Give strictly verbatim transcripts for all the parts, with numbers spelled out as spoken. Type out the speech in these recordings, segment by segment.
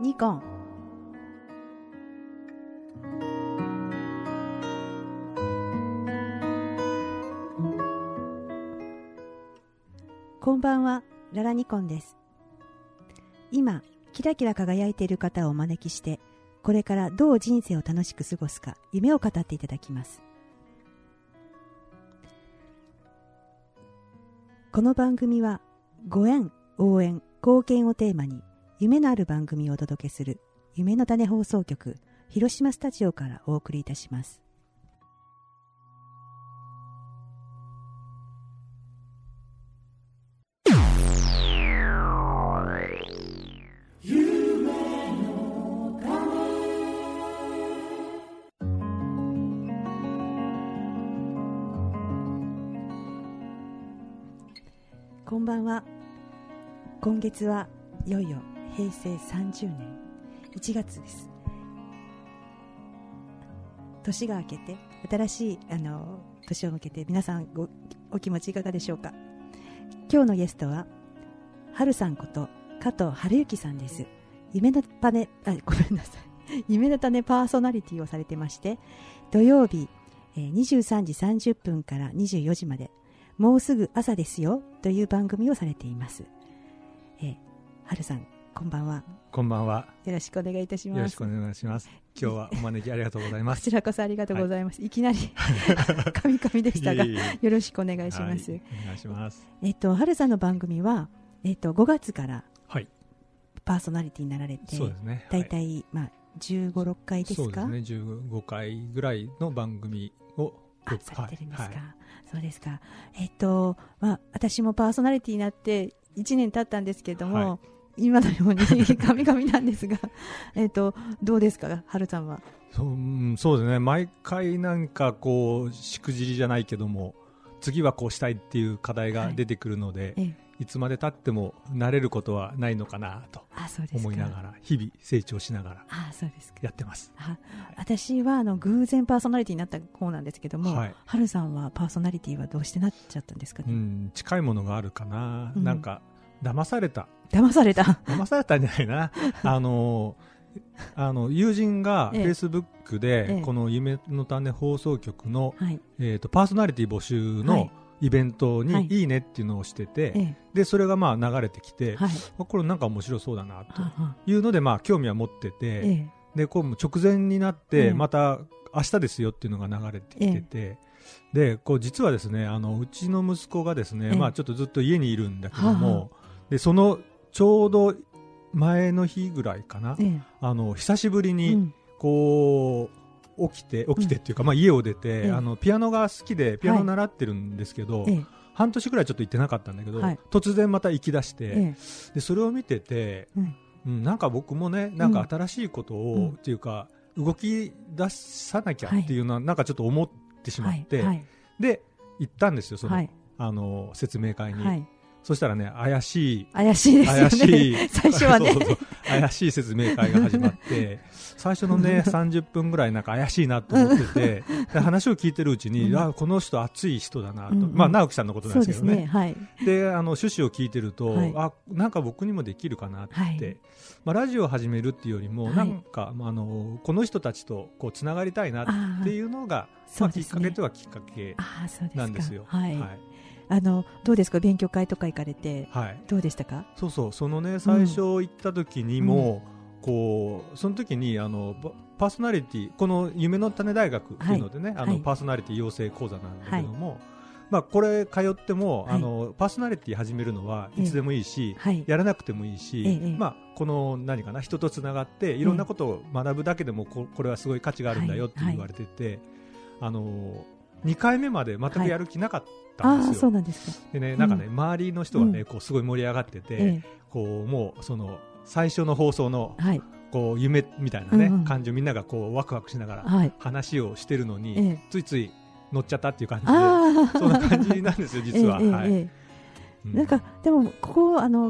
ニコン。こんばんは、ララニコンです。今キラキラ輝いている方をお招きして、これからどう人生を楽しく過ごすか夢を語っていただきます。この番組はご縁、応援、貢献をテーマに夢のある番組をお届けする夢の種放送局広島スタジオからお送りいたします。こんばんは。今月はいよいよへいせいさんじゅうねんいちがつです。年が明けて新しいあの年を向けて皆さんごお気持ちいかがでしょうか。今日のゲストははるさんこと加藤春之さんです。夢の種あごめんなさい夢の種パーソナリティをされてまして、土曜日、えー、にじゅうさんじさんじゅっぷんからにじゅうよじまでもうすぐ朝ですよという番組をされています。えー、はるさん、こんばんは。 こんばんは。 よろしくお願いいたします。 よろしくお願いします。今日はお招きありがとうございます。 こちらこそありがとうございます。はい、いきなりカミカミでしたがいえいえよろしくお願いします。はい、 お願いします。 えっとはるさんの番組はえっとごがつからパーソナリティになられて、 そうですね。 だいたいまあじゅうご、ろっかいですか。 そうですね。じゅうごかいぐらいの番組をあされてるんですか。はい、そうですか。えっとまあ私もパーソナリティになっていちねん経ったんですけれども、はい、今のようにカミカミなんですがえっとどうですか、はるさんは。 そう、うん、そうですね。毎回なんかこうしくじりじゃないけども、次はこうしたいっていう課題が出てくるので、はい、いつまで経っても慣れることはないのかなと思いながら日々成長しながらやってます。 あ、私はあの偶然パーソナリティになった方なんですけども、はい、はるさんはパーソナリティはどうしてなっちゃったんですかね。 うん、近いものがあるかな、うん、なんか騙された騙された騙されたんじゃないなあのあの友人がフェイスブックで、ええ、この夢の種放送局の、はいえー、とパーソナリティ募集の、はいイベントにいいねっていうのをしてて、はい、でそれがまあ流れてきて、はい、これなんか面白そうだなというのでまあ興味は持ってて、ええ、でこう直前になってまた明日ですよっていうのが流れてきてて、ええ、でこう実はですねあのうちの息子がですね、ええまあ、ちょっとずっと家にいるんだけども、でそのちょうど前の日ぐらいかな、ええ、あの久しぶりにこう、うん起きて起きてっていうか、うんまあ、家を出て、ええ、あのピアノが好きでピアノ習ってるんですけど、はい、半年ぐらいちょっと行ってなかったんだけど、はい、突然また行き出して、ええ、でそれを見てて、うんうん、なんか僕もねなんか新しいことを、うん、っていうか動き出さなきゃっていうのは、はい、なんかちょっと思ってしまって、はいはい、で行ったんですよその、はい、あの説明会に、はいそしたらね怪しい怪しいですよね怪しい最初はねそうそう怪しい説明会が始まって最初のねさんじゅっぷんぐらいなんか怪しいなと思っててで話を聞いてるうちに、うん、あこの人熱い人だなと、うんうん、まあ直樹さんのことなんですけどね、ねはい、であの趣旨を聞いてると、はい、あなんか僕にもできるかなって、はいまあ、ラジオを始めるっていうよりも、はい、なんか、まあ、あのこの人たちとこうつながりたいなっていうのがまあ、きっかけとはきっかけなんですよ。 はいはいあのどうですか勉強会とか行かれて、はい、どうでしたか。 そうそうそのね最初行った時にも、うん、こうその時にあのパーソナリティこの夢の種大学っていうのでね、はい、あのパーソナリティ養成講座なんだけども、はいまあ、これ通っても、はい、あのパーソナリティ始めるのはいつでもいいし、はい、やらなくてもいいし、ええまあ、この何かな人とつながっていろんなことを学ぶだけでも こ, これはすごい価値があるんだよって言われてて、はいはい、あのにかいめまで全くやる気なかったんですよ。 あ、そうなんですか。 でね、なんかね、うん、周りの人がね、こうすごい盛り上がってて、ええ、こうもうその最初の放送の、はい、こう夢みたいなね、うんうん、感じをみんながこうワクワクしながら話をしてるのに、はい、ついつい乗っちゃったっていう感じで、そんな感じなんですよ実は。はい。 なんかでもここあの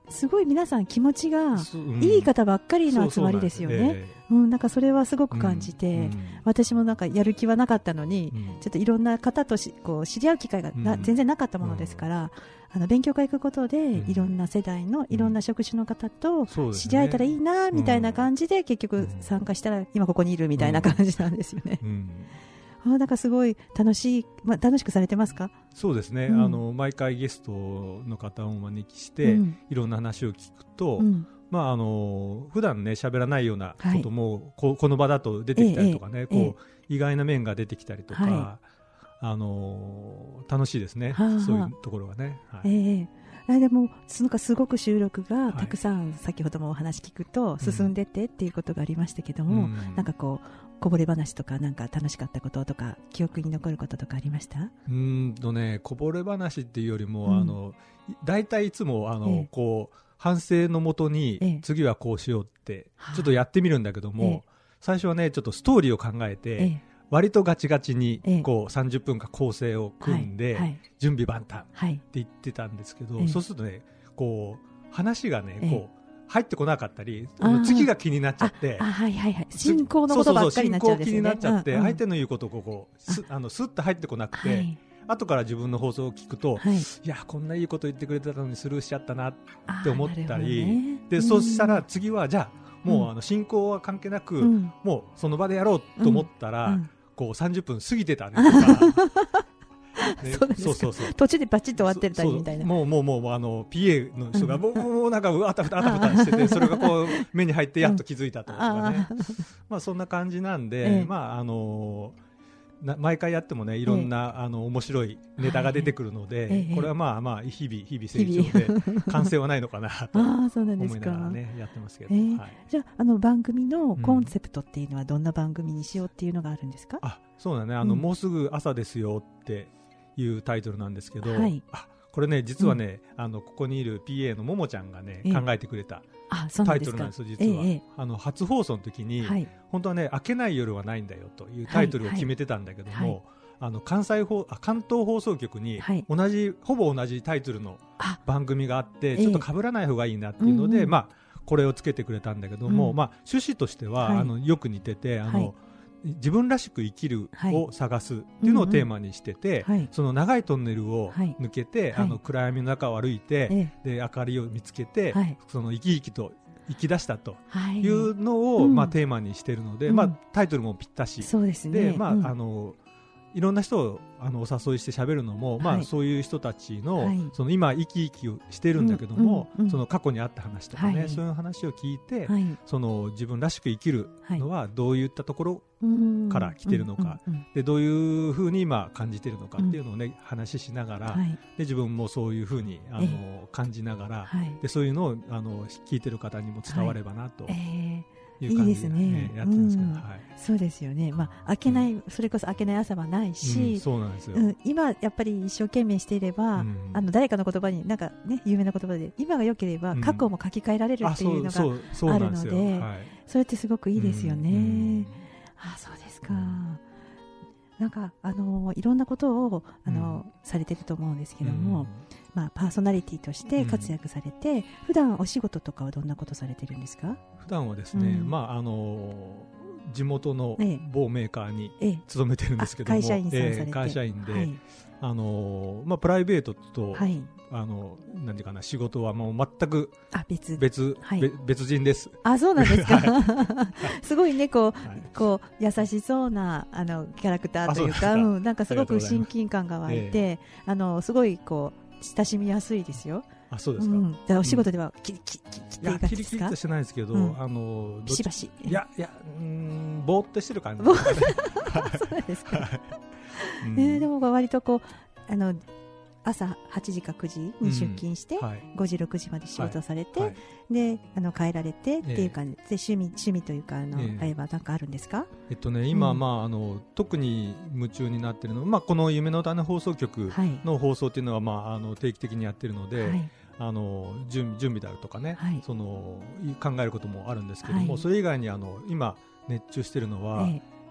すごい皆さん気持ちがいい方ばっかりの集まりですよね。うん、なんかそれはすごく感じて、うんうん、私もなんかやる気はなかったのに、うん、ちょっといろんな方としこう知り合う機会がな、うん、全然なかったものですから、うん、あの勉強会行くことで、うん、いろんな世代のいろんな職種の方と知り合えたらいいなみたいな感じで、結局参加したら今ここにいるみたいな感じなんですよね。うんうんあなんかすごい楽しい、まあ、楽しくされてますか？ そうですね、うん、あの毎回ゲストの方をお招きして、うん、いろんな話を聞くと、うんまあ、あの普段ね喋らないようなことも、はい、こ, この場だと出てきたりとかね、ええ、こう、ええ、意外な面が出てきたりとか、はい、あの楽しいですね、はあはあ、そういうところがね、はいええ、 でもなんかすごく収録がたくさん、はい、先ほどもお話聞くと進んでてっていうことがありましたけども、うん、なんかこうこぼれ話とかなんか楽しかったこととか記憶に残ることとかありました？ うーんとねこぼれ話っていうよりも、うん、あのだいたいいつもあの、ええ、こう反省のもとに、ええ、次はこうしようってちょっとやってみるんだけども、ええ、最初はねちょっとストーリーを考えて、ええ、割とガチガチにこうさんじゅっぷんか構成を組んで、はいはい、準備万端って言ってたんですけど、はい、そうするとねこう話がね、ええ、こう入ってこなかったり次が気になっちゃってはいはいはい、進行のことばっかりになっちゃうんですよね。 進行気になっちゃって、うんうん、相手の言うことをここすあのスッと入ってこなくて、はい、後から自分の放送を聞くと、はい、いやこんないいこと言ってくれたのにスルーしちゃったなって思ったり、ね、で、うん、そうしたら次はじゃあもう、うん、あの進行は関係なく、うん、もうその場でやろうと思ったら、うんうん、こうさんじゅっぷん過ぎてたりとかね、そうですか。そうそうそう途中でバチッと終わってたりみたいな。 もうもうもうあの ピーエー の人がもう、うん、もうなんかあたふたあたふたしててそれがこう目に入ってやっと気づいたとかね、うん、まあそんな感じなんで、ええ、まああのな毎回やってもねいろんな、ええ、あの面白いネタが出てくるので、はい、これはまあまあ日々日々成長で完成はないのかなと思いながらねやってますけど、えーはい、 じゃあ、あの番組のコンセプトっていうのはどんな番組にしようっていうのがあるんですか？ うん、あそうだねあの、うん、もうすぐ朝ですよっていうタイトルなんですけど、はい、あこれね実はね、うん、あのここにいる ピーエー のももちゃんがね、ええ、考えてくれたタイトルなんですよ実は、ええ、あの初放送の時に、はい、本当はね明けない夜はないんだよというタイトルを決めてたんだけども、はいはい、あの関西放あ関東放送局に同じ、はい、ほぼ同じタイトルの番組があってちょっと被らない方がいいなっていうので、ええまあ、これをつけてくれたんだけども、うんまあ、趣旨としては、はい、あのよく似ててあの、はい自分らしく生きるを探すっていうのをテーマにしてて、はいうんうん、その長いトンネルを抜けて、はい、あの暗闇の中を歩いて、はい、で明かりを見つけて、はい、その生き生きと生き出したというのを、はいまあ、テーマにしているので、うんまあ、タイトルもぴったしそうですね、 で、まあうん、あのいろんな人をあのお誘いして喋るのも、はいまあ、そういう人たち の,、はい、その今生き生きをしてるんだけども、うんうんうん、その過去にあった話とかね、はい、そういう話を聞いて、はい、その自分らしく生きるのはどういったところから来てるのか、うんうんうん、でどういうふうに今感じてるのかっていうのを、ね、うん、話しながら、はい、で自分もそういうふうにあの感じながら、はい、でそういうのをあの聞いてる方にも伝わればなと。はいえーいいですね。やってるんですけど、はい、 そうですよね。まあ、明けない、うん、それこそ明けない朝はないし、うん、 そうなんですよ。 うん、今やっぱり一生懸命していれば、うん、あの誰かの言葉になんかね有名な言葉で今が良ければ過去も書き換えられるっていうのがあるので、うんはい、それってすごくいいですよね。うん、あ、そうですか。なんかあのいろんなことをあの、うん、されてると思うんですけども、うんまあ、パーソナリティとして活躍されて、うん、普段お仕事とかはどんなことされてるんですか？ 普段はですね、うんまああの地元の某メーカーに勤めてるんですけども、 会社員さんされて、えー、 会社員で、はいあのまあ、プライベートと、はい、あのなんていうかな仕事はもう全く別別、はい、別人です。 あ、そうなんですか。すごいねこう、はい、こう優しそうなあのキャラクターというか、うん、なんかすごく親近感が湧いて、えー、あのすごいこう親しみやすいですよ。 あ、そうですか。うん、 じゃあお仕事ではキリキリキリキリキリキリとしてないですけど、うん、あのビシバシいやいやうーんぼーっとしてる感じ。 そうですか。うん、えー、でも割とこうあの朝はちじかくじに出勤して、うんはい、ごじろくじまで仕事をされて、はいはい、であの帰られてっていう感じで、えー、趣味趣味というかあの、えー、あれは何かあるんですか？ えっとね今、うんまあ、あの特に夢中になっているのは、まあ、この夢の種放送局の放送っていうのは、まあ、あの定期的にやっているので、はい、あの 準, 準備であるとかね、はい、その考えることもあるんですけども、はい、それ以外にあの今熱中しているのは、えー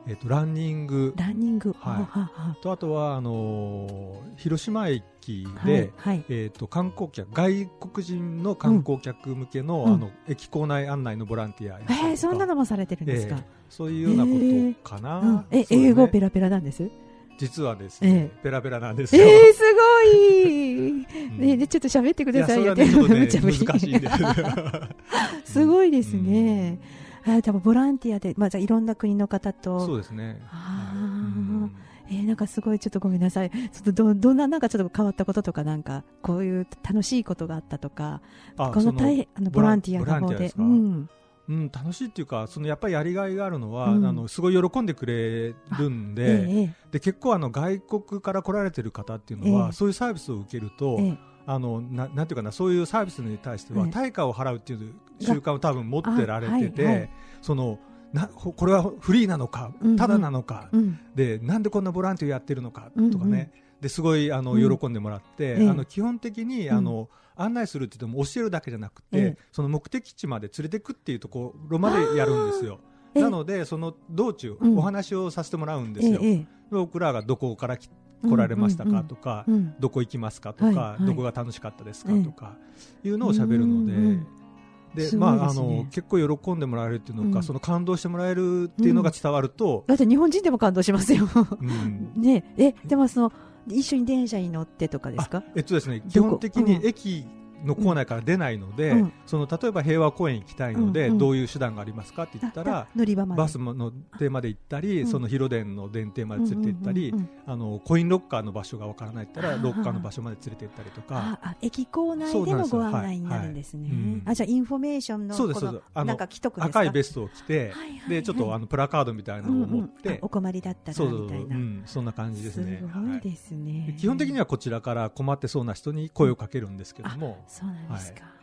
えー、とランニングランニング、 はい、 はははとあとはあのー、広島駅で、 はいはい、 えー、と観光客外国人の観光客向けの、うん、あの駅構内案内のボランティア、 えー、そんなのもされてるんですか。 えー、そういうようなことかな、 えーうんえね、英語ペラペラなんです。 実はですね、えー、ペラペラなんですよ。 えー、すごい、うんね、でちょっと喋ってくださいよ。 いやそれはねちょっとね難しいんですすごいですね、うん、あ多分ボランティアで、まあ、じゃあいろんな国の方と。 そうですね。 あ、うんえー、なんかすごいちょっとごめんなさい。ちょっと ど, どんななんかちょっと変わったこととかなんかこういう楽しいことがあったとか、 あこの大変あのボランティアの方で。 うん、楽しいっていうかそのやっぱりやりがいがあるのは、うん、あのすごい喜んでくれるんで、ええ、で結構あの外国から来られてる方っていうのは、え、そういうサービスを受けると、あの な, なんていうかなそういうサービスに対しては対価を払うっていう習慣を多分持ってられてて、はいはい、そのなこれはフリーなのかタダなのか、うんうん、でなんでこんなボランティアやってるのかとかね、うんうん、ですごいあの、うん、喜んでもらって、うん、あの基本的にあの、うん、案内するって言っても教えるだけじゃなくて、うん、その目的地まで連れてくっていうところまでやるんですよ。なのでその道中、うん、お話をさせてもらうんですよ、僕らがどこから来来られましたかとか、うんうんうん、どこ行きますかとか、はいはい、どこが楽しかったですかとかいうのを喋るので、うんうんでまあ、あの結構喜んでもらえるっていうのか、うん、その感動してもらえるっていうのが伝わると、 うん、だって日本人でも感動しますよ、うんね、えでもその一緒に電車に乗ってとかですか。 えっとですね、基本的に駅の構内から出ないので、うん、その例えば平和公園行きたいので、うんうん、どういう手段がありますかって言ったら乗り場までバスの手まで行ったり、うん、その広電の電停まで連れて行ったり、うんうんうんうん、あのコインロッカーの場所がわからないって言ったらロッカーの場所まで連れて行ったりとか、 ああ駅構内でのご案内になるんですね、はいはい、あじゃあインフォメーションのそうですそうです、あのなんか既得ですか。 赤いベストを着て、はいはいはい、でちょっとあのプラカードみたいなのを持って、うんうん、 お困りだったらみたいな、そうそう、うん、 そんな感じですね。 すごいですね、 はい、基本的にはこちらから困ってそうな人に声をかけるんですけども、 うん、そうなんですか、はい、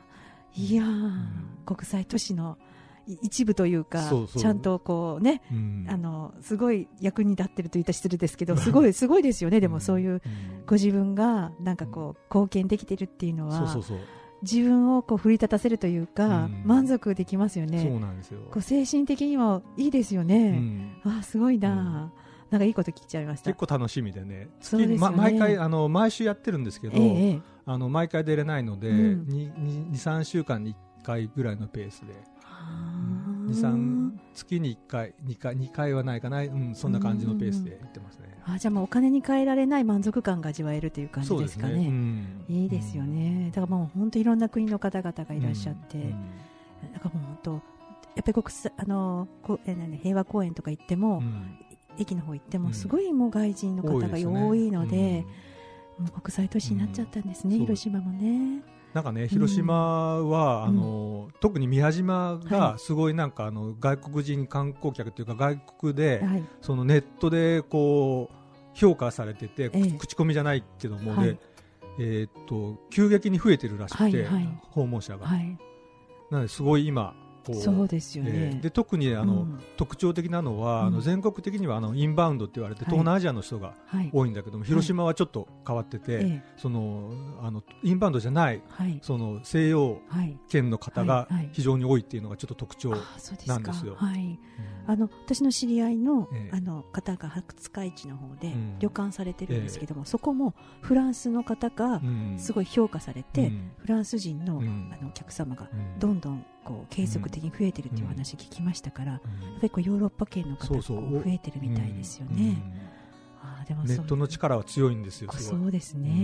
いやー、うん、国際都市の一部というか、そうそうちゃんとこうね、うん、あのすごい役に立ってると言ったら失礼ですけど、すごいすごいですよね。でもそういうご自分がなんかこう貢献できてるっていうのは、そうそうそう、自分をこう奮い立たせるというか、うん、満足できますよね。 そうなんですよ。 こう精神的にもいいですよね、うん、あすごいな、うん、なんかいいこと聞いちゃいました。 結構楽しみでね、そうですよね、ま、毎回あの毎週やってるんですけど、ええ、あの毎回出れないので、うん、にさんしゅうかんにいっかいぐらいのペースで、にさん月にいっかい 2, 回にかいはないかな、うん、そんな感じのペースで行ってますね。 あじゃあもうお金に換えられない満足感が味わえるという感じですか ね, ですね、うん、いいですよね、うん、だからもう本当いろんな国の方々がいらっしゃって、うんうん、だからもう本当やっぱり国際あのこえ平和公園とか行っても、うん、駅の方行ってもすごいもう外人の方が多いので、ね、うん、もう国際都市になっちゃったんですね、うん、広島もね。 なんかね、広島は、うん、あの特に宮島がすごいなんかあの外国人観光客というか外国で、はい、そのネットでこう評価されてて、ええ、口コミじゃないけども、はい、でえー、っと急激に増えてるらしくて、はいはい、訪問者が、はい、なのですごい今こうそうですよね、 えー、で特にあの、うん、特徴的なのは、うん、あの全国的にはあのインバウンドって言われて、はい、東南アジアの人が多いんだけども、はい、広島はちょっと変わってて、はい、そのあのインバウンドじゃない、はい、その西洋圏の方が非常に多いっていうのがちょっと特徴なんですよ。 あの私の知り合い の,、えー、あの方が廿日市の方で旅館されてるんですけども、うん、そこもフランスの方がすごい評価されて、うん、フランス人 の,、うん、あのお客様がどんどんこう継続的に増えてるっていう話聞きましたから、うん、やっぱりこうヨーロッパ圏の方が増えてるみたいですよね。うんうん、 あでもネットの力は強いんですよ。すごいそうですね、うん、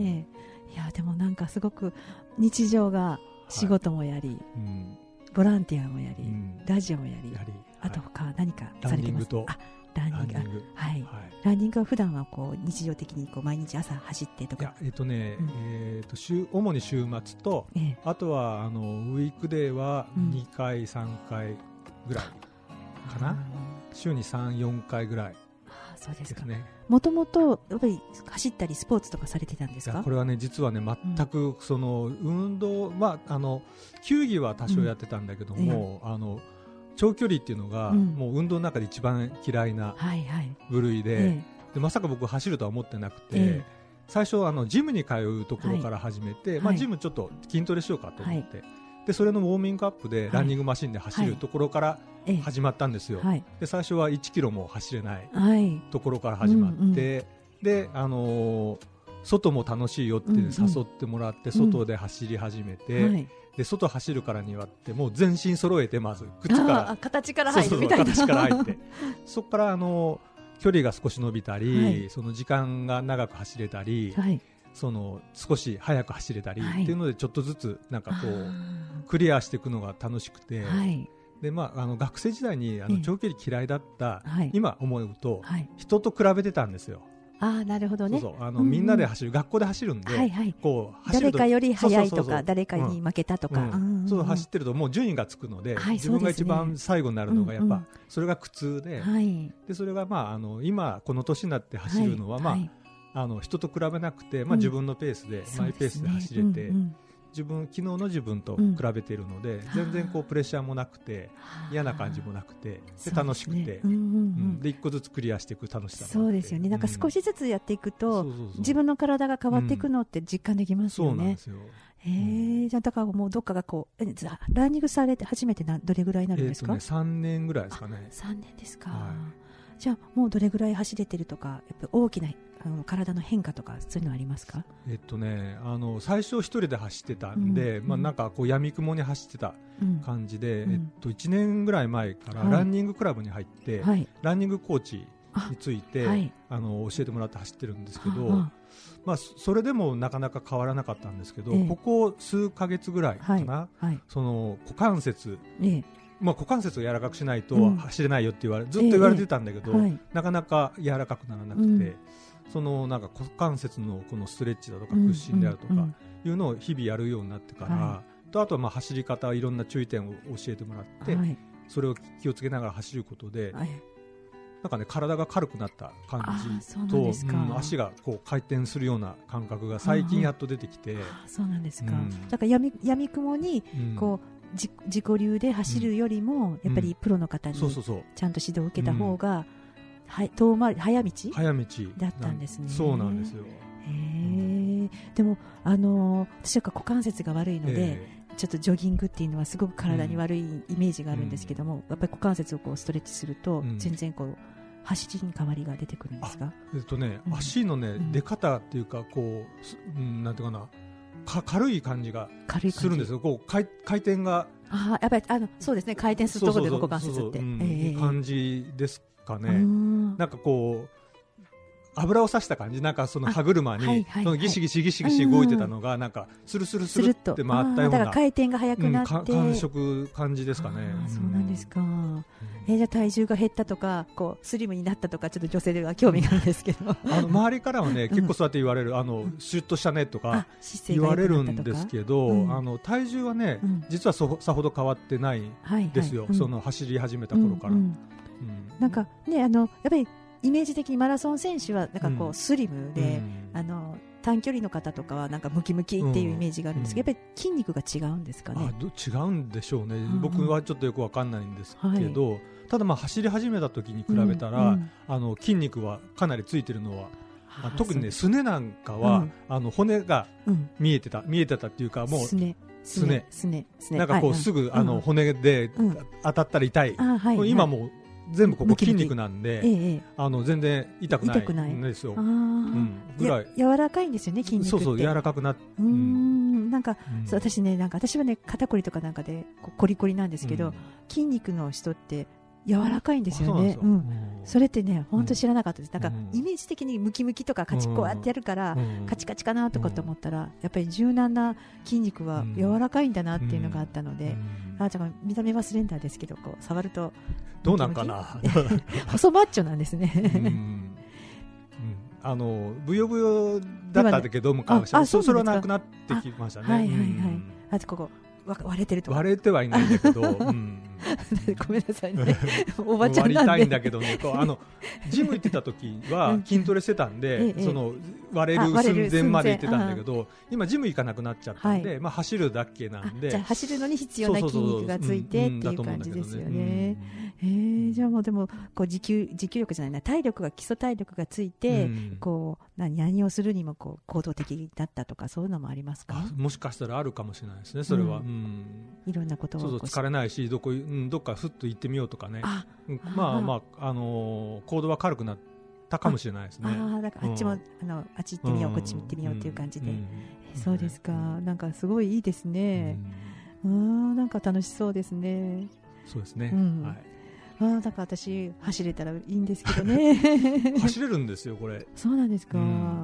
いやでもなんかすごく日常が仕事もやり、はいうん、ボランティアもやり、うん、ラジオもやり、やりあと他何かされてます？あランニング、ランニング、はいはい、ランニングは普段はこう日常的にこう毎日朝走ってとか。いや、 えっとね、うん、えー、と週主に週末と、ええ、あとはあのウィークデーはにかい、うん、さんかいぐらいかな、うん、週にさん、よんかいぐらい。 あそうですか。もともとやっぱり走ったりスポーツとかされてたんですか？ これはね実はね全くその運動は、うん、あの球技は多少やってたんだけども、うんええ、あの長距離っていうのが、うん、もう運動の中で一番嫌いな部類で、はいはい、でまさか僕走るとは思ってなくて、ええ、最初あのジムに通うところから始めて、はい、まあ、ジムちょっと筋トレしようかと思って、はい、 でそれのウォーミングアップでランニングマシンで走るところから始まったんですよ、はい、で最初はいちキロも走れないところから始まって、はいうんうん、で、あのー、外も楽しいよって誘ってもらって外で走り始めて、うんうんはい、で外走るからにはってもう全身揃えてまず靴から形から入るみたいな、 そうそうそう形から入ってそこから、あのー、距離が少し伸びたり、はい、その時間が長く走れたり、はいその少し速く走れたりっていうのでちょっとずつなんかこうクリアしていくのが楽しくて、はい、でまあ、あの学生時代にあの長距離嫌いだった、はい、今思うと、はい、人と比べてたんですよ。 あーなるほどね。 そうそうあの、うんうん、みんなで走る学校で走るんで、はいはい、こう走ると誰かより速いとか誰かに負けたとか、うんうんうん、 そう走ってるともう順位がつくので、はい、自分が一番最後になるのがやっぱ、うんうん、それが苦痛で、はい、でそれが、まあ、あの今この年になって走るのは、はいまあはいあの人と比べなくて、まあ、自分のペースで、うん、マイペースで走れて、ねうんうん、自分昨日の自分と比べているので、うん、全然こうプレッシャーもなくて嫌な感じもなくてで楽しくて、ねうんうんうん、で一個ずつクリアしていく楽しさそうですよね。なんか少しずつやっていくと、うん、そうそうそう自分の体が変わっていくのって実感できますよね、うん、そうなんですよ。へー、じゃあだからもうどっかがこうえランニングされて初めてなどれぐらいになるんですか？ えーとね、さんねんぐらいですかね。 さんねんですか、はい、じゃあもうどれぐらい走れてるとかやっぱ大きなあの体の変化とかそういうのありますか？ えっとね、あの最初一人で走ってたんで、うんまあ、なんかこう闇雲に走ってた感じで、うんえっと、いちねんぐらい前からランニングクラブに入って、はい、ランニングコーチについてあ、はい、あの教えてもらって走ってるんですけど、はあまあ、それでもなかなか変わらなかったんですけど、ええ、ここ数ヶ月ぐらいかな、はいはい、その股関節、ええまあ、股関節を柔らかくしないと走れないよって言われ、うん、ずっと言われてたんだけど、ええはい、なかなか柔らかくならなくて、うんそのなんか股関節のこのストレッチだとか屈伸であるとかいうのを日々やるようになってから、はい、とあとはまあ走り方いろんな注意点を教えてもらって、はい、それを気をつけながら走ることで、はい、なんかね体が軽くなった感じと、うん、足がこう回転するような感覚が最近やっと出てきて、 ああそうなんですか、うん、だからやみ、やみくもにこう、うん、自, 自己流で走るよりも、うん、やっぱりプロの方にちゃんと指導を受けた方が、うんはい、遠回り早道早道だったんですね。 そうなんですよ。 へーでも、あのー、私は股関節が悪いのでちょっとジョギングっていうのはすごく体に悪いイメージがあるんですけども、うん、やっぱり股関節をこうストレッチすると、うん、全然こう走りに変わりが出てくるんですか？ えっとね、うん、足の、ねうん、出方っていうかこう、うん、なんていうかなか軽い感じがするんですよ。こう回回転があやっぱりあのそうですね回転するところで股関節っていう感じですかね。なんかこう油を刺した感じなんかその歯車に、はいはいはい、そのギシギシギシギシ動いてたのがなんかスルスルスルって回ったようなだから回転が速くなって、うん、 感触感じですかね。 あそうなんですか、うんえー、じゃあ体重が減ったとかこうスリムになったとかちょっと女性では興味があるんですけどあの周りからはね結構そうやって言われる、うん、あのシュッとしたねとか言われるんですけど、うん、あの体重はね、うん、実はそさほど変わってないですよ、はいはい、その走り始めた頃から、うんうんうん、 なんかねあのやっぱりイメージ的にマラソン選手はなんかこうスリムで、うん、あの短距離の方とかはなんかムキムキっていうイメージがあるんですけど、うん、やっぱり筋肉が違うんですかね。 あど違うんでしょうね、うん、僕はちょっとよくわかんないんですけど、はい、ただまあ走り始めた時に比べたら、うんうん、あの筋肉はかなりついてるのは、はあ、特にねすねなんかは、うん、あの骨が見えてた、うん、見えてたっていうかもうすねすねすねなんかこう、はい、すぐあの、うん、骨で当たったら痛い、はいはい、今もう全部ここ筋肉なんで、ええ、あの全然痛くないんですよ。あ、うん、ぐらい柔らかいんですよね筋肉って。 そうそう柔らかくなって、 うーんなんか、うん、そう私ねなんか私はね肩こりとかなんかでこうコリコリなんですけど、うん、筋肉の人って柔らかいんですよね。うん、それってね本当知らなかったです。なんかイメージ的にムキムキとかカチこうやってやるからカチカチかなとかと思ったらやっぱり柔軟な筋肉は柔らかいんだなっていうのがあったので、あちゃん見た目はスレンダーですけどこう触るとどうなんかな細マッチョなんですねうん、うん、 あのブヨブヨだったんだけど昔はそれはなくなってきましたね。はいはいはい、うん、 あとここ割れてるとか割れてはいないんだけど、うん、 ごめんなさいねおばちゃんなんで割りたいんだけどねこうあのジム行ってた時は筋トレしてたんで、その割れる寸前まで行ってたんだけど今ジム行かなくなっちゃったんで、はいまあ、走るだけなんでじゃあ走るのに必要な筋肉がついてっていう感じですよね。へへー、じゃあもうでもこう持久、持久力じゃないな、体力が基礎体力がついて、うん、こう 何, 何をするにもこう行動的だったとかそういうのもありますか？ もしかしたらあるかもしれないですね、それは、うんうん、 いろんなことをそうそう疲れないし、どこ、うん、どっかふっと行ってみようとかね、あ、まあまあ、あのー、行動は軽くなったかもしれないですね。 ああ、だからあっちも、うん、あのあっち行ってみよう、うん、こっち行ってみようっていう感じで、うんうん、そうですか、うん、なんかすごいいいですね、うん、あ、なんか楽しそうですね。 そうですね、 うん、はい、あ、だから私走れたらいいんですけどね走れるんですよこれ。 そうなんですか、うん、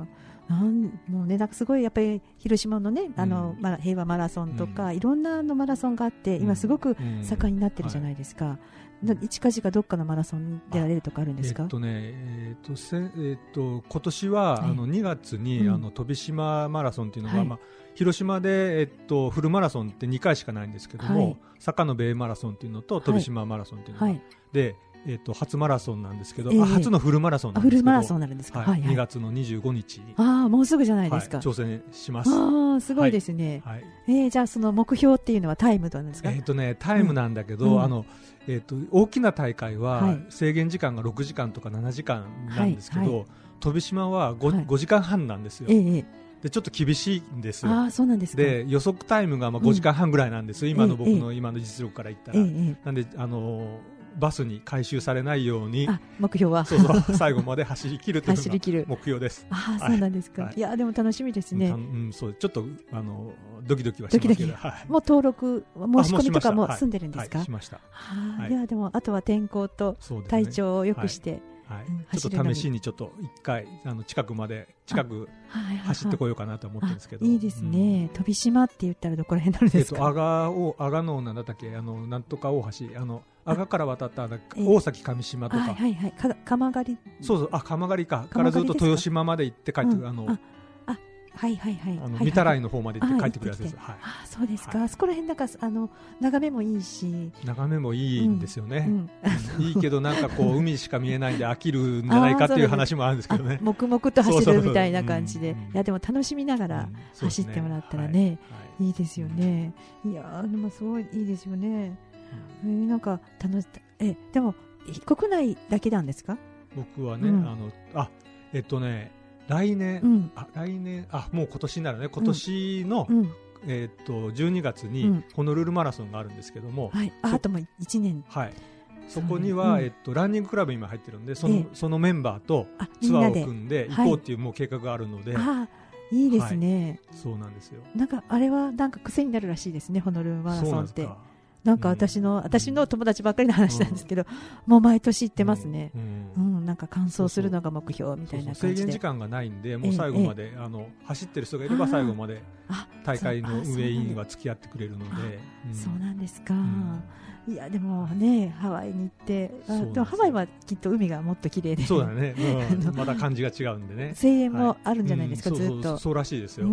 なんもうね、なんかすごいやっぱり広島のね、あの、うん、平和マラソンとか、うん、いろんなのマラソンがあって、今すごく盛んになってるじゃないですか、うん、はい、一かかどっかのマラソンに出られるとかあるんですか？ えっとね、えっとせえっと今年は、はい、あのにがつに、うん、あの飛島マラソンっていうのが、はい、まあ、広島で、えっと、フルマラソンってにかいしかないんですけども、はい、坂のベイマラソンっていうのと飛島マラソンっていうのが、はい、で、えっと、初マラソンなんですけど、えー、あ初のフルマラソンなんですけど、 フルマラソンになるんですか、 はいはいはい、にがつのにじゅうごにち、 あ、もうすぐじゃないですか、 はい、挑戦します。 あ、すごいですね、はいはい、えー、じゃあその目標っていうのはタイムなんですか？ えーとね、タイムなんだけど、うん、あのえーと、大きな大会は制限時間がろくじかんとかななじかんなんですけど、はいはい、飛島は 5,、はい、ごじかんはんなんですよ、えー、でちょっと厳しいんですよ。 あ、そうなんですか。 で予測タイムがまあごじかんはんぐらいなんです、うん、今の僕の今の実力から言ったら、えー、なんであのーバスに回収されないように、 あ、目標はそうそう最後まで走り切るというのが目標です。 あ、そうなんですか、はい、いやでも楽しみですね、 うん、そうちょっとあのドキドキはしますけど、はい、 もう登録申し込みとかも済んでるんですか？ はいはい、しました。 はい、いやでもあとは天候と体調を良くして、 はい、ちょっと試しにちょっと一回あの近くまで近く走ってこようかなと思ってるんですけど、 いいですね、うん、飛島って言ったらどこら辺になるんですか？ えっと、阿賀を阿賀のなんだったっけ、あのなんとか大橋、あの阿賀から渡った大崎上島とか、 はいはいはい、か鎌狩り、 そうそう、あ、鎌狩りかからずっと豊島まで行って帰ってくる、うん、あのああ、はいはいはい、 あの御手洗の方まで行って帰ってくるやつです。はい、 あ、そうですか、はい、あそこら辺なんかあの眺めもいいし、 眺めもいいんですよね、うんうん、いいけどなんかこう海しか見えないんで飽きるんじゃないかっていう話もあるんですけどね、 黙々と走るみたいな感じで、いやでも楽しみながら走ってもらったらね、うんね、はい、いいですよね、いやでもすごいいいですよね、うん、えー、なんか楽しえでも国内だけなんですか？ 僕はね、うん、あのあえっとね来年、うん、あ来年あもう今年になるね、今年の、うん、えー、っとじゅうにがつにホノルルマラソンがあるんですけども、 うん、はい、あ, あともいちねん、 はい、そこには、うん、えー、っとランニングクラブ今入ってるんで、その、えー、そのメンバーとツアーを組んで行こうっていう、はい、もう計画があるので、 あいいですね、 はい、そうなんですよ。 なんかあれはなんか癖になるらしいですね、ホノルルマラソンって。なんか私の、うん、私の友達ばっかりの話なんですけど、うん、もう毎年行ってますね、うんうんうん、なんか完走するのが目標みたいな感じで、 そうそう、制限時間がないんで、もう最後まで、ええ、あの走ってる人がいれば最後まで大会の運営委員は付き合ってくれるので、 うん、そうなんですか、うん、いやでもねハワイに行って、でもハワイはきっと海がもっと綺麗で、 そうだね、うん、また感じが違うんでね、 声援もあるんじゃないですか、はい、ずっと、 そうそう、そうらしいですよ、 うん、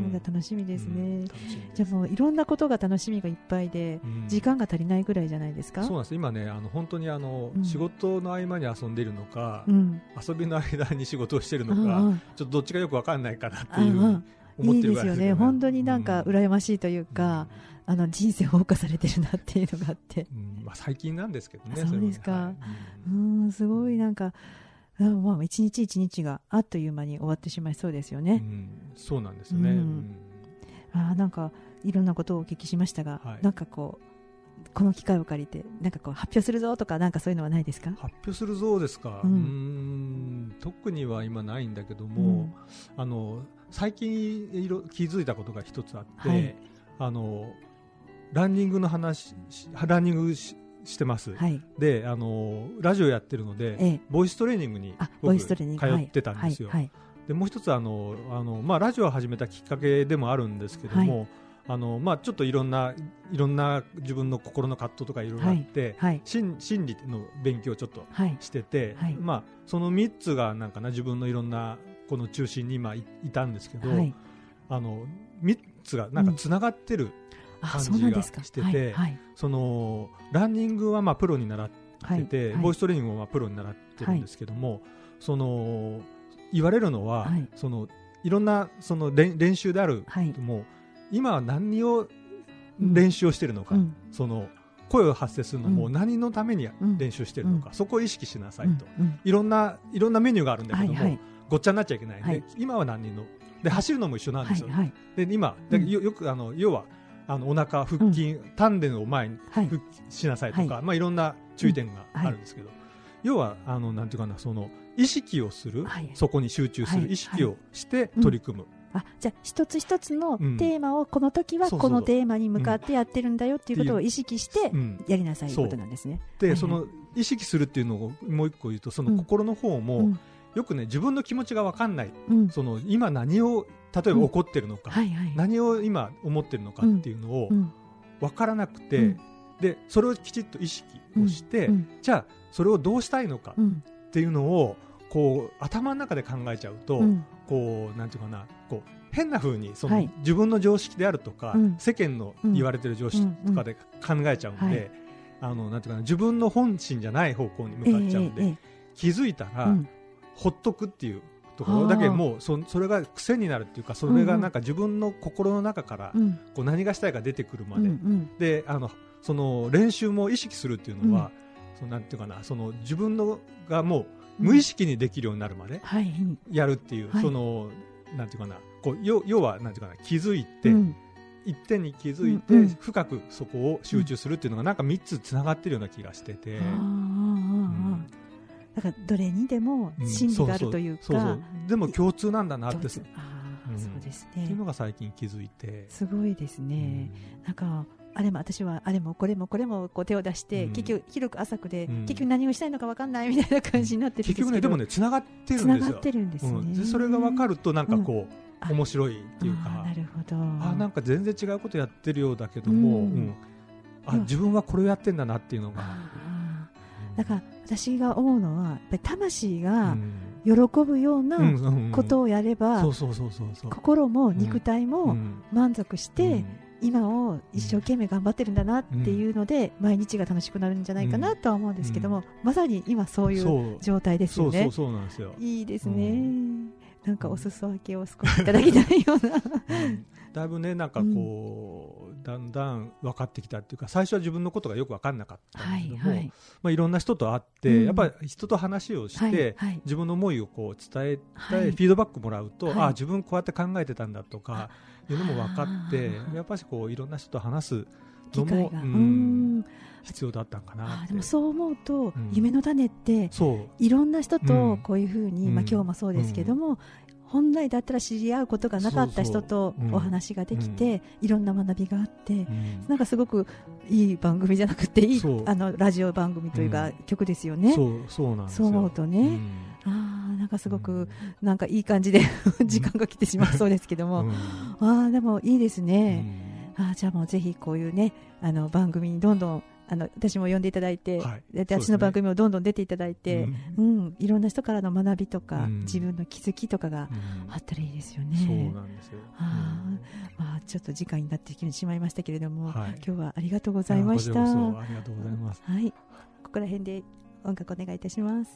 楽しみですね、うん、じゃあもういろんなことが楽しみがいっぱいで、うん、時間が足りないぐらいじゃないですか？ そうなんです、今ねあの本当にあの、うん、仕事の合間に遊んでいるのか、 うん、 遊びの間に仕事をしているのか、うん、ちょっとどっちがよく分かんないかなっていうふうに思ってるぐらいですよね。いいですよね、本当になんか羨ましいというか、うん、あの人生を謳歌されてるなっていうのがあって、 うん、まあ、最近なんですけどね。 そうですか、はい、うん、すごいなんかまあ、一日一日があっという間に終わってしまいそうですよね、 うん、そうなんですね、うんうん、あなんかいろんなことをお聞きしましたが、はい、なんかこうこの機会を借りてなんかこう発表するぞとかなんかそういうのはないですか？ 発表するぞですか、うん、うーん特には今ないんだけども、うん、あの最近いろ気づいたことが一つあって、はい、あのランニングの話ランニングししてます、はい、であのラジオやってるので、ええ、ボイストレーニングに僕通ってたんですよ、はいはいはい、でもう一つあのあの、まあ、ラジオを始めたきっかけでもあるんですけども、はい、あのまあ、ちょっといろんないろんな自分の心の葛藤とかいろいろあって、はいはい、心, 心理の勉強をちょっとしてて、はいはい、まあ、そのみっつがなんかな自分のいろんなこの中心に今 い, いたんですけど、はい、あのみっつがなんかつながってる、うん感じがしてて、はいはい、そのランニングはまあプロに習ってて、はいはい、ボイストレーニングもまあプロに習ってるんですけども、はい、その言われるのは、はい、そのいろんなその練習である、はい、もう今は何を練習をしてるのか、うん、その声を発声するのも何のために練習してるのか、うん、そこを意識しなさいと、うんうん、いろんないろんなメニューがあるんだけども、はいはい、ごっちゃになっちゃいけないんで、はい、今は何人ので走るのも一緒なんですよ、はいはい、で今で よ, よくあの要はあのお腹腹筋、うん、丹田を前に腹筋しなさいとか、はい、まあ、いろんな注意点があるんですけど、うんはい、要はあのなんていうかな、その意識をする、はい、そこに集中する、はい、意識をして取り組む、はいはい、あ、じゃあ一つ一つのテーマをこの時はこのテーマに向かってやってるんだよっていうことを意識してやりなさいということなんですね。 で、はい、その意識するっていうのをもう一個言うと、その心の方も、うん、よくね自分の気持ちが分かんない、うん、その今何を例えば怒ってるのか、うんはいはい、何を今思ってるのかっていうのを分からなくて、うん、でそれをきちっと意識をして、うん、じゃあそれをどうしたいのかっていうのをこう頭の中で考えちゃうと、うん、こうなんていうかな、こう変な風にその、はい、自分の常識であるとか、うん、世間の言われてる常識とかで考えちゃうんで、うんうんはい、あのなんていうかな、自分の本心じゃない方向に向かっちゃうんで、えーえー、気づいたら、うん、ほっとくっていうところだけもう そ, それが癖になるっていうか、それがなんか自分の心の中から、うん、こう何がしたいか出てくるまで、うんうん、であのその練習も意識するっていうのは、うん、そのなんていうかな、その自分のがもう無意識にできるようになるまでやるっていう、はい、そのなんていうかな、こう要要はなんていうかな、気づいて、うん、一点に気づいて、うんうん、深くそこを集中するっていうのがなんかみっつつながってるような気がしてて、うん、 だからどれにでも真理があるというか、うん、そうそうそう、でも共通なんだなって、 あ、うん、そうですね、 っていうのが最近気づいて、 すごいですね、うん、なんかあれも私はあれもこれもこれもこう手を出して、うん、結局広く浅くで、うん、結局何をしたいのか分かんないみたいな感じになってるんですけど、 結局ねでもねつながってるんですよ。 つながってるんですね、うん、 でそれが分かるとなんかこう、うん、面白いっていうか、 なるほど、 あ、なんか全然違うことやってるようだけども、うんうん、あ、自分はこれをやってんだなっていうのが、 だから私が思うのはやっぱり魂が喜ぶようなことをやれば心も肉体も満足して、うんうん、今を一生懸命頑張ってるんだなっていうので、うん、毎日が楽しくなるんじゃないかなとは思うんですけども、うん、まさに今そういう状態ですよね。 そうそうそうなんですよ。 いいですね、うん、なんかお裾分けを少しいただきたいような、 うん、だいぶねなんかこう、うん、だんだん分かってきたっていうか、最初は自分のことがよく分かんなかったんだけども、はいはい、まあ、いろんな人と会って、うん、やっぱり人と話をして、はいはい、自分の思いをこう伝えて、はい、フィードバックもらうと、はい、あ、自分こうやって考えてたんだとかいうのも分かって、やっぱりこういろんな人と話すのも、うん、必要だったかなって。あ、 でもそう思うと、うん、夢の種っていろんな人とこういうふうに、うん、まあ、今日もそうですけども、うん、本来だったら知り合うことがなかった人とお話ができて、うん、いろんな学びがあって、うん、なんかすごくいい番組じゃなくていいあのラジオ番組というか、うん、曲ですよね。 そうそうなんですよ。 そう思うとね、うん、あ、なんかすごくなんかいい感じで時間が来てしまうそうですけども、うん、あ、でもいいですね、うん、あ、じゃあもうぜひこういうねあの番組にどんどんあの私も呼んでいただいて、はい、私の番組もどんどん出ていただいて、うんうん、いろんな人からの学びとか、うん、自分の気づきとかがあったらいいですよね、 うん、そうなんですよ、 あ、まあ、ちょっと時間になってきてしまいましたけれども、はい、今日はありがとうございました。 ありがとうございます、 はい、ここら辺で音楽お願いいたします。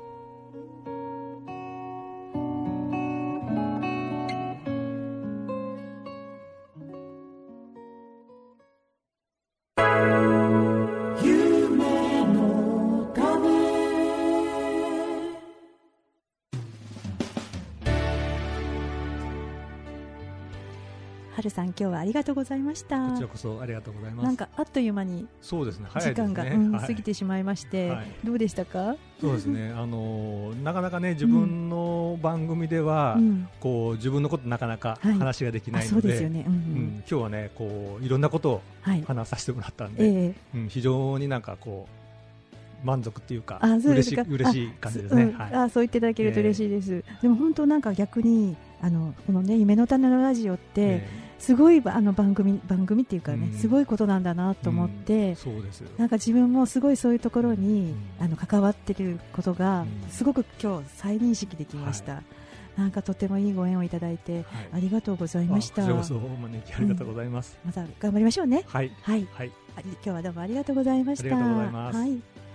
はるさん、今日はありがとうございました。 こちらこそありがとうございます。 なんかあっという間にそうですね、 時間が、 早いですね、 うん、 はい、 過ぎてしまいまして、はい、どうでしたか？ そうですね、あのなかなかね自分の番組では、うん、こう自分のことなかなか話ができないので、今日はねこういろんなことを話させてもらったんで、はい、えーうん、非常になんかこう満足っていうか、あ、そうですか、嬉しい、嬉しい感じですね。 あ、はい、あ、そう言っていただけると嬉しいです、えー、でも本当なんか逆にあのこのね夢の種のラジオって、えーすごいあの番組番組っていうかね、うん、すごいことなんだなと思って、うん、 そうですよ。 なんか自分もすごいそういうところに、うん、あの関わっていることがすごく今日再認識できました、はい、なんかとてもいいご縁をいただいて、はい、ありがとうございました。 こちらこそお招きありがとうございます、 うん、また頑張りましょうね。 はい、 はいはい、今日はどうもありがとうございました。 ありがとうございます、 はい。